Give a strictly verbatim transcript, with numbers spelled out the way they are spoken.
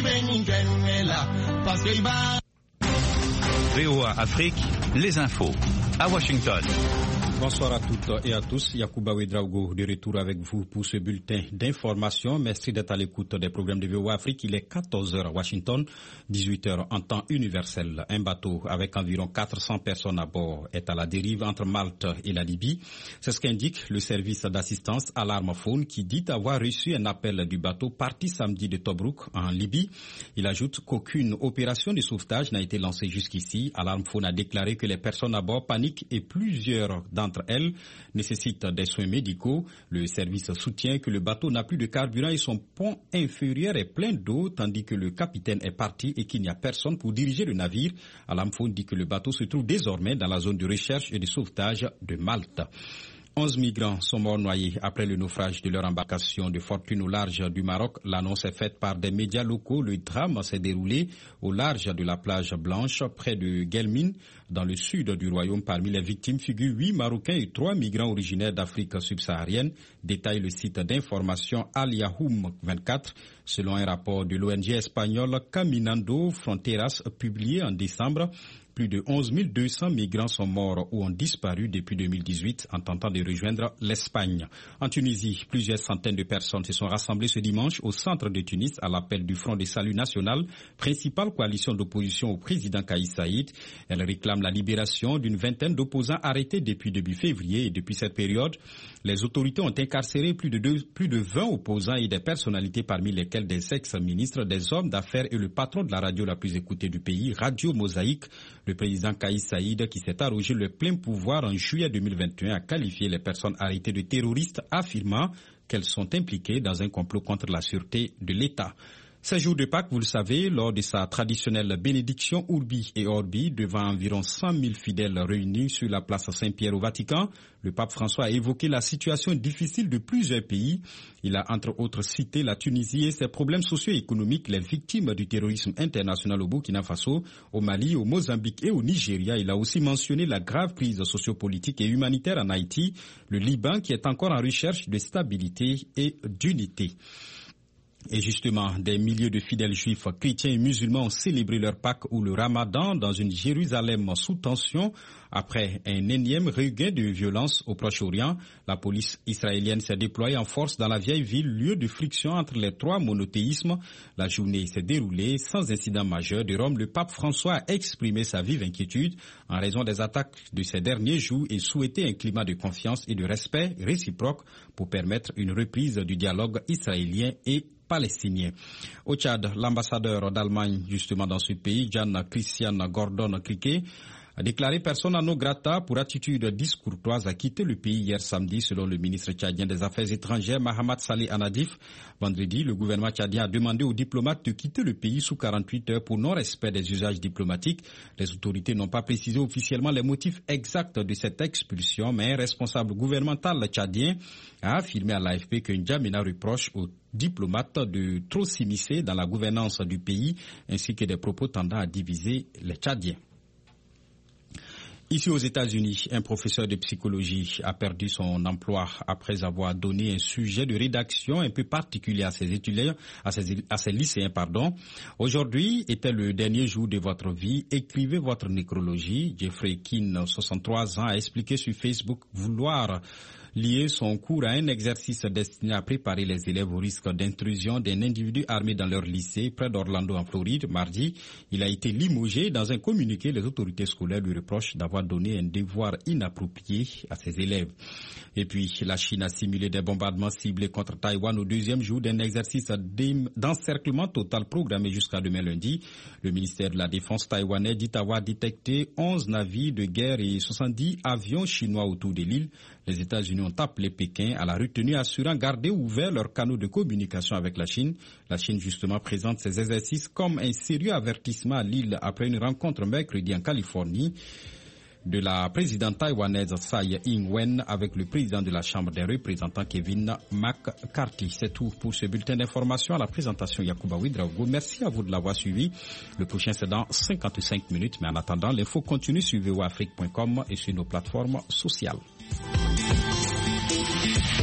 V O A Afrique, les infos à Washington. Bonsoir à toutes et à tous. Yacouba Ouedraogo de retour avec vous pour ce bulletin d'information. Merci d'être à l'écoute des programmes de V O A Afrique. Il est quatorze heures à Washington, dix-huit heures en temps universel. Un bateau avec environ quatre cents personnes à bord est à la dérive entre Malte et la Libye. C'est ce qu'indique le service d'assistance Alarmphone qui dit avoir reçu un appel du bateau parti samedi de Tobruk en Libye. Il ajoute qu'aucune opération de sauvetage n'a été lancée jusqu'ici. Alarmphone a déclaré que les personnes à bord paniquent et plusieurs d'entre elles nécessitent des soins médicaux. Le service soutient que le bateau n'a plus de carburant et son pont inférieur est plein d'eau, tandis que le capitaine est parti et qu'il n'y a personne pour diriger le navire. Alarmphone dit que le bateau se trouve désormais dans la zone de recherche et de sauvetage de Malte. Onze migrants sont morts noyés après le naufrage de leur embarcation de fortune au large du Maroc. L'annonce est faite par des médias locaux. Le drame s'est déroulé au large de la plage Blanche, près de Guelmine, dans le sud du royaume. Parmi les victimes figurent huit Marocains et trois migrants originaires d'Afrique subsaharienne, détaille le site d'information Al Yahoum vingt-quatre. Selon un rapport de l'O N G espagnole Caminando Fronteras publié en décembre, plus de onze mille deux cents migrants sont morts ou ont disparu depuis deux mille dix-huit en tentant de rejoindre l'Espagne. En Tunisie, plusieurs centaines de personnes se sont rassemblées ce dimanche au centre de Tunis à l'appel du Front de Salut National, principale coalition d'opposition au président Kais Saïd. Elle réclame la libération d'une vingtaine d'opposants arrêtés depuis début février et depuis cette période, les autorités ont incarcéré plus de, deux, plus de vingt opposants et des personnalités parmi lesquels des ex-ministres, des hommes d'affaires et le patron de la radio la plus écoutée du pays, Radio Mosaïque. Le président Kais Saïd, qui s'est arrogé le plein pouvoir en juillet deux mille vingt et un, a qualifié les personnes arrêtées de terroristes, affirmant qu'elles sont impliquées dans un complot contre la sûreté de l'État. Ce jour de Pâques, vous le savez, lors de sa traditionnelle bénédiction Urbi et Orbi devant environ cent mille fidèles réunis sur la place Saint-Pierre au Vatican, le pape François a évoqué la situation difficile de plusieurs pays. Il a entre autres cité la Tunisie et ses problèmes socio-économiques, les victimes du terrorisme international au Burkina Faso, au Mali, au Mozambique et au Nigeria. Il a aussi mentionné la grave crise sociopolitique et humanitaire en Haïti, le Liban qui est encore en recherche de stabilité et d'unité. Et justement, des milliers de fidèles juifs, chrétiens et musulmans ont célébré leur Pâques ou le Ramadan dans une Jérusalem sous tension après un énième regain de violence au Proche-Orient. La police israélienne s'est déployée en force dans la vieille ville, lieu de friction entre les trois monothéismes. La journée s'est déroulée sans incident majeur. De Rome, le pape François a exprimé sa vive inquiétude en raison des attaques de ces derniers jours et souhaitait un climat de confiance et de respect réciproque pour permettre une reprise du dialogue israélien et palestinien. Au Tchad, l'ambassadeur d'Allemagne justement dans ce pays, Jan Christian Gordon Criquet, a déclaré persona non grata pour attitude discourtoise à quitter le pays hier samedi, selon le ministre tchadien des Affaires étrangères Mahamat Saleh Anadif. Vendredi, le gouvernement tchadien a demandé aux diplomates de quitter le pays sous quarante-huit heures pour non-respect des usages diplomatiques. Les autorités n'ont pas précisé officiellement les motifs exacts de cette expulsion, mais un responsable gouvernemental tchadien a affirmé à l'A F P que N'Djamena reproche aux diplomates de trop s'immiscer dans la gouvernance du pays, ainsi que des propos tendant à diviser les Tchadiens. Ici aux États-Unis, un professeur de psychologie a perdu son emploi après avoir donné un sujet de rédaction un peu particulier à ses étudiants, à ses, à ses lycéens, pardon. Aujourd'hui était le dernier jour de votre vie. Écrivez votre nécrologie. Jeffrey Keane, soixante-trois ans, a expliqué sur Facebook vouloir lier son cours à un exercice destiné à préparer les élèves au risque d'intrusion d'un individu armé dans leur lycée près d'Orlando en Floride. Mardi, il a été limogé. Dans un communiqué, les autorités scolaires lui reprochent d'avoir donné un devoir inapproprié à ses élèves. Et puis, la Chine a simulé des bombardements ciblés contre Taïwan au deuxième jour d'un exercice d'encerclement total programmé jusqu'à demain lundi. Le ministère de la Défense taïwanais dit avoir détecté onze navires de guerre et soixante-dix avions chinois autour de l'île. Les États-Unis ont appelé Pékin à la retenue, assurant garder ouverts leurs canaux de communication avec la Chine. La Chine, justement, présente ces exercices comme un sérieux avertissement à l'île après une rencontre mercredi en Californie de la présidente taïwanaise Tsai Ing-wen avec le président de la Chambre des représentants Kevin McCarthy. C'est tout pour ce bulletin d'information. À la présentation, Yacouba Ouedraogo. Merci à vous de l'avoir suivi. Le prochain, c'est dans cinquante-cinq minutes. Mais en attendant, l'info continue sur v o afrique point com et sur nos plateformes sociales.